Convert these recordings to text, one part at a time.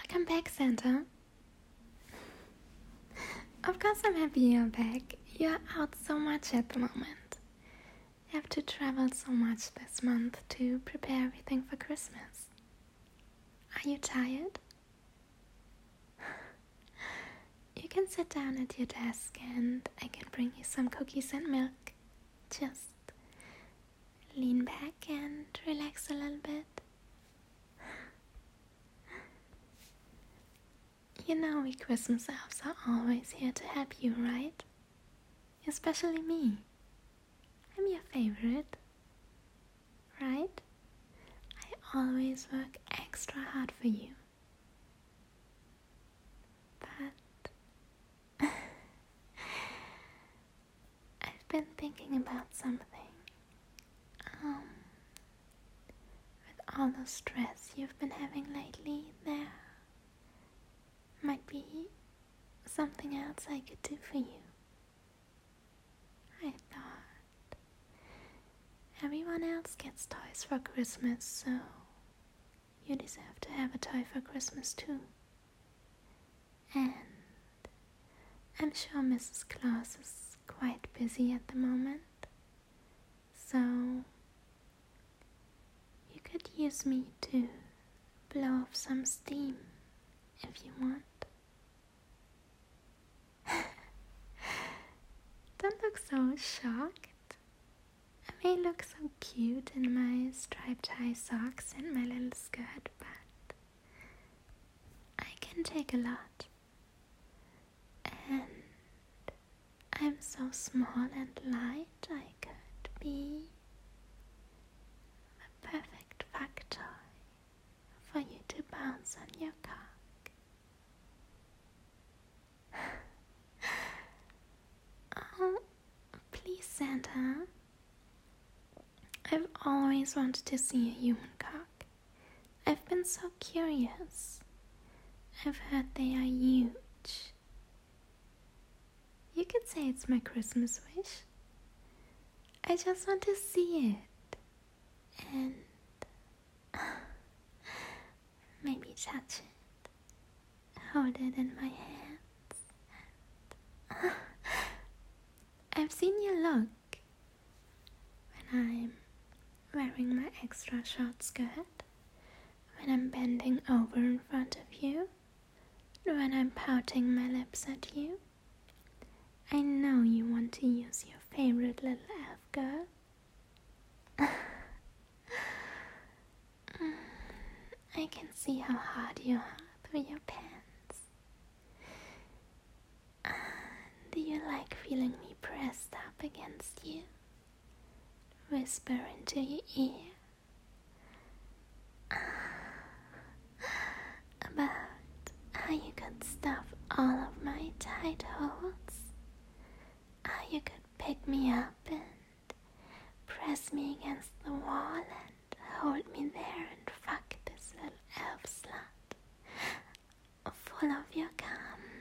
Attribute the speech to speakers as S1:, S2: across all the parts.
S1: Welcome back, Santa. Of course I'm happy you're back. You're out so much at the moment. You have to travel so much this month to prepare everything for Christmas. Are you tired? You can sit down at your desk and I can bring you some cookies and milk. Just lean back and relax a little bit. You know we Christmas elves are always here to help you, right? Especially me. I'm your favorite, right? I always work extra hard for you. But I've been thinking about something. With all the stress you've been having lately, there might be something else I could do for you. I thought everyone else gets toys for Christmas, so you deserve to have a toy for Christmas too. And I'm sure Mrs. Claus is quite busy at the moment, so you could use me to blow off some steam if you want. Don't look so shocked. I may look so cute in my striped high socks and my little skirt, but I can take a lot. And I'm so small and light, I could be the perfect fuck toy for you to bounce on your cock. Oh, please, Santa. I've always wanted to see a human cock. I've been so curious. I've heard they are huge. You could say it's my Christmas wish. I just want to see it. And maybe touch it. Hold it in my hands. I've seen you look when I'm wearing my extra short skirt, when I'm bending over in front of you, when I'm pouting my lips at you. I know you want to use your favorite little elf girl. I can see how hard you are through your pants. Do you like feeling me pressed up against you? Whisper into your ear about how you could stuff all of my tight holes, how you could pick me up and press me against the wall and hold me there and fuck this little elf slut full of your cum.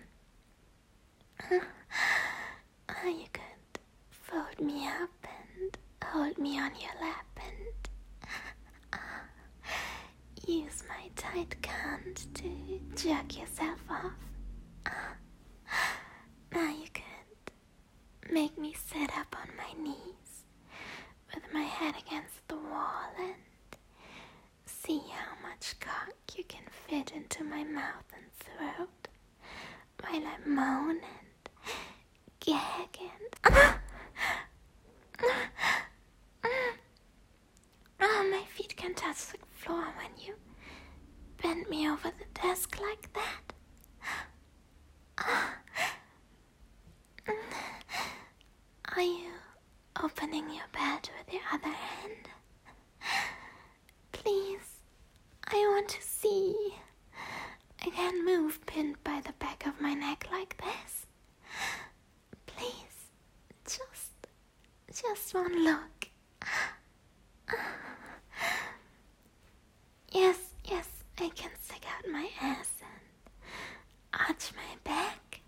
S1: How you could fold me up and hold me on your lap and use my tight cunt to jerk yourself off. Now you could make me sit up on my knees with my head against the wall and see how much cock you can fit into my mouth and throat while I moan and gag and my feet can touch the floor when you bend me over the desk like that. Are you opening your bed with your other hand? Please, I want to see. I can't move pinned by the back of my neck like this. Please, just one look. Yes, I can stick out my ass and arch my back.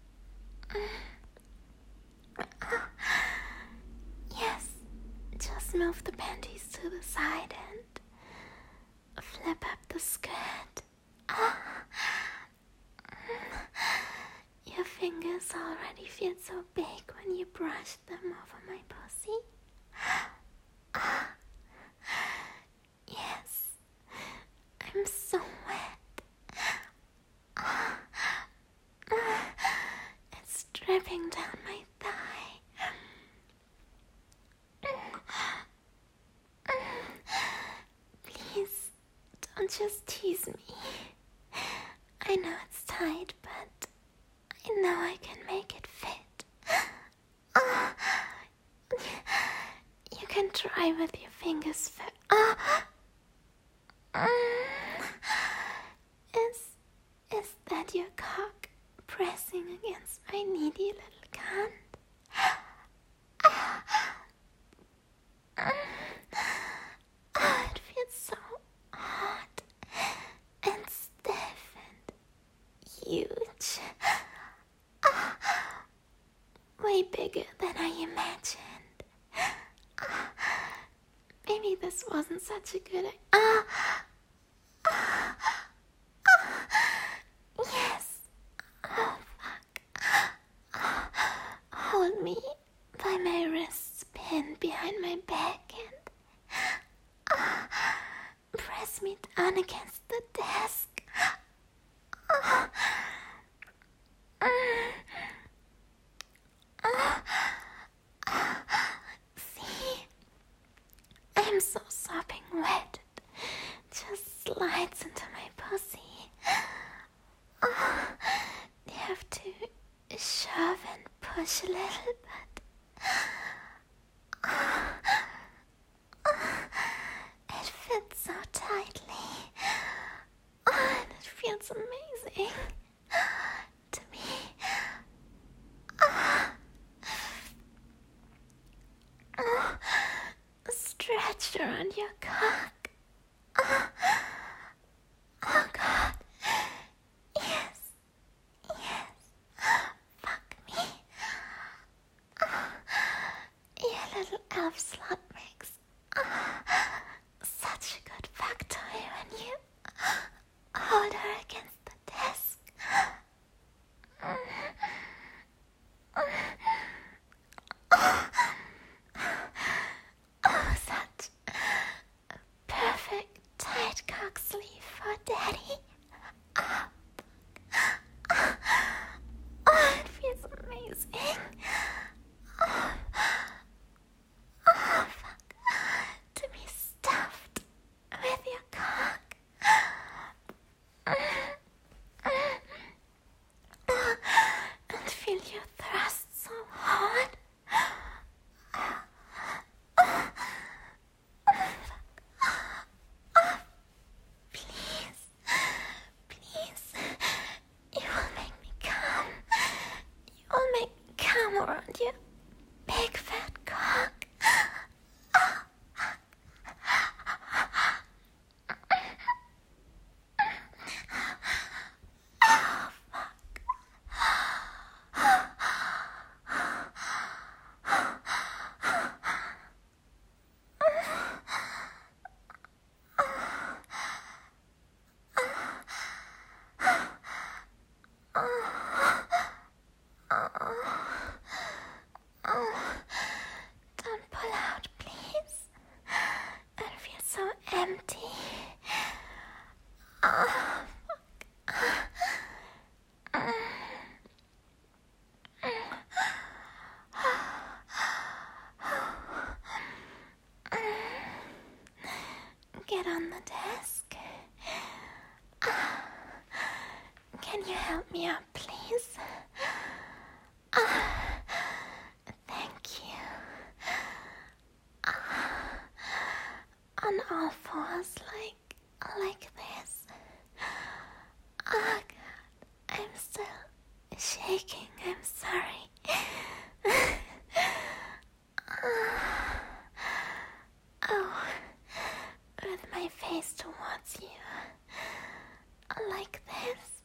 S1: Yes, just move the panties to the side and flip up the skirt. fingers already feel so big when you brush them over my pussy? Yes, I'm so wet. It's dripping down my thigh. Please, don't just tease me. I know it's tight, but I know I can make it fit. You can try with your fingers first. Is that your cock pressing against my needy little cunt? It feels so hot and stiff and huge. Way bigger than I imagined. Maybe this wasn't such a good idea. Yes. Oh, fuck. Hold me by my wrists pinned behind my back and press me down against the desk. See? I'm so sopping wet. It just slides into my pussy. You have to shove and push a little, but it fits so tightly. And it feels amazing to me. Stretch around your cock. Oh God. Yes. Fuck me. Your little elf slut makes such a good fuck toy when you hold her against the desk. Oh, such a perfect tight cock sleeve for daddy. Oh, it feels amazing. Oh, fuck. To be stuffed with your cock. And feel your thrust so hard. Please, you will make me come. You will make me come around your big fat cock. Don't pull out, please. It feels so empty. Oh, get on the desk. Can you help me up, please? Thank you. On all fours, like this. Oh God, I'm still shaking. I'm sorry. Oh, with my face towards you, like this.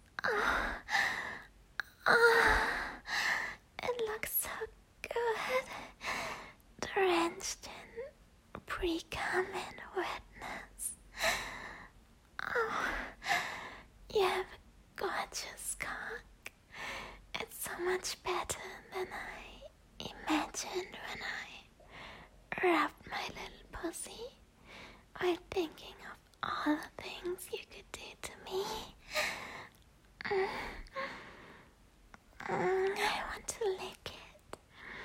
S1: It looks so good, drenched in pre-cum and wetness. Oh, you have a gorgeous cock. It's so much better than I imagined when I rubbed my little pussy while thinking of all the things you could do to me. I want to lick it.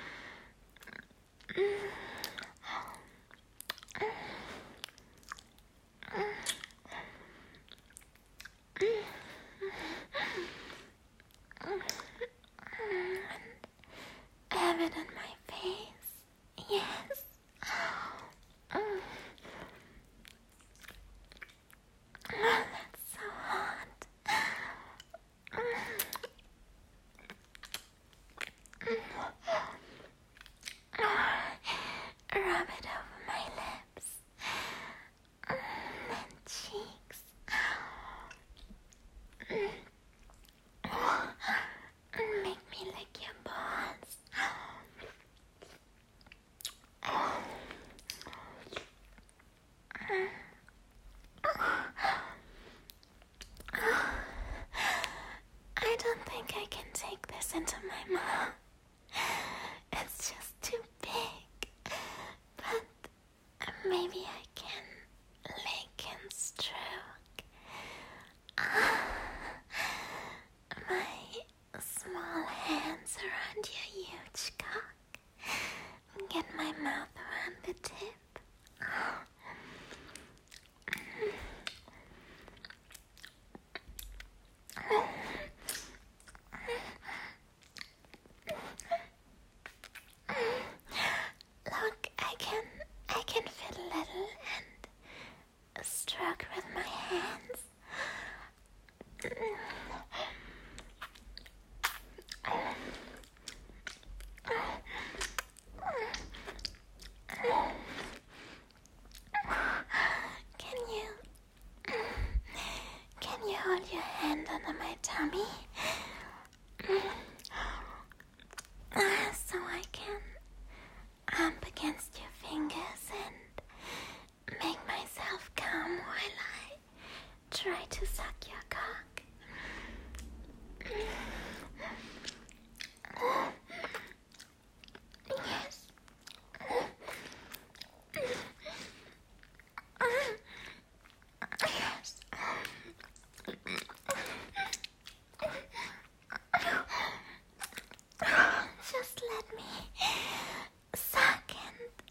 S1: Have it on my face. Yes. That's so hot. Rub it over my lips and cheeks. Make me lick your balls. I don't think I can take this into my mouth. It's just too big. But maybe I can lick and stroke. My small hands around your huge cock. Get my mouth around the tip. Look, I can fiddle a little and stroke with my hands. Can you hold your hand under my tummy? So I can hump against your fingers and make myself come while I try to suck your cock. Yes. Yes. Just let me suck and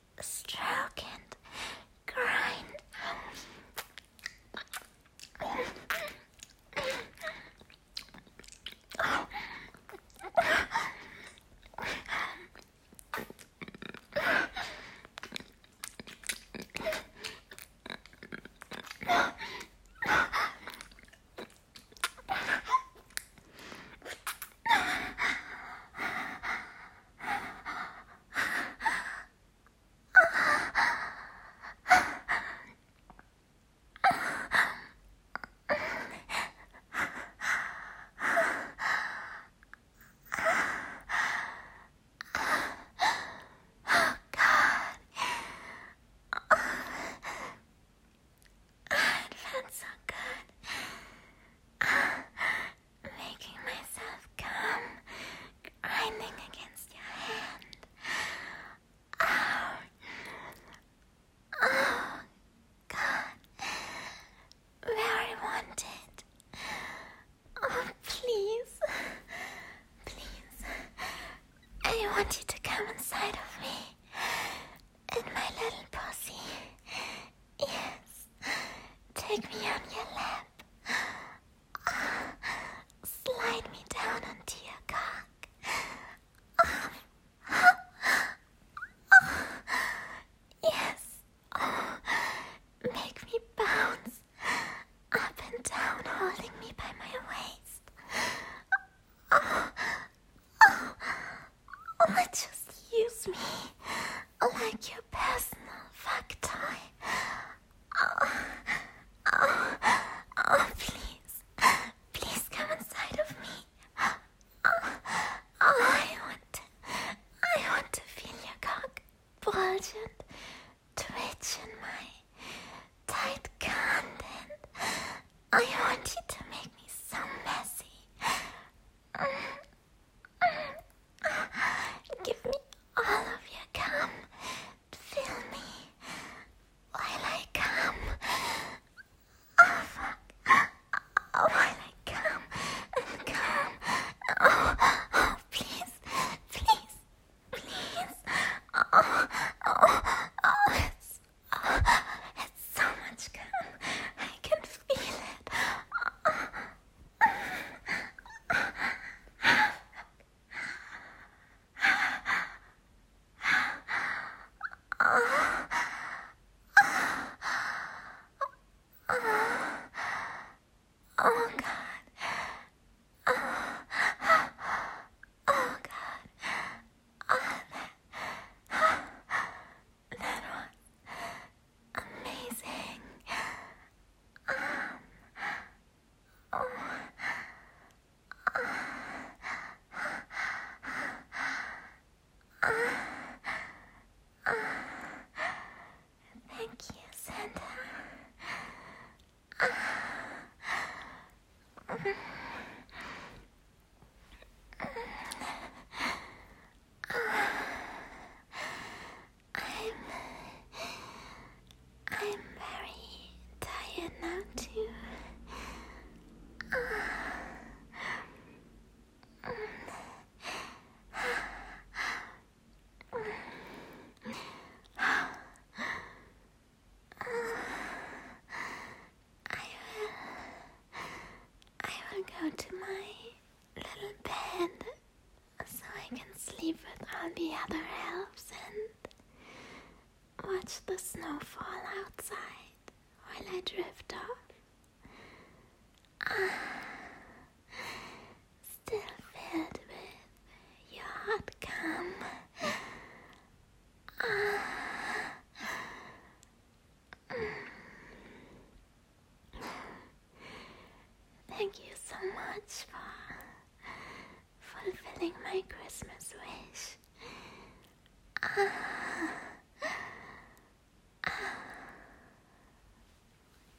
S1: I'm very tired now too. I will go to my little bed so I can sleep with all the other elves and watch the snow fall outside while I drift off. Still filled with your hot gum. Thank you so much for fulfilling my Christmas wish.